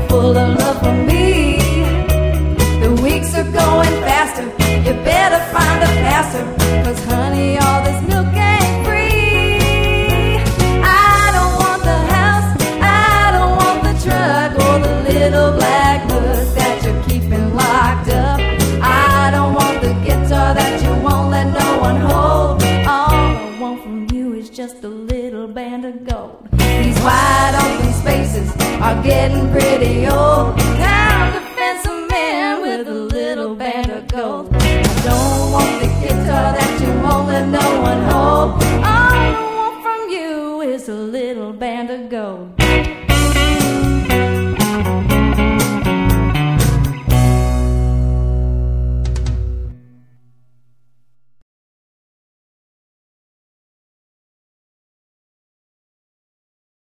full of love for me. The weeks are going faster, you better find a pastor, 'cause honey, all this milk ain't free. I don't want the house, I don't want the truck, or the little black book that you're keeping locked up. I don't want the guitar that you won't let no one hold. All I want from you is just a little band of gold. These wide open spaces are getting pretty old.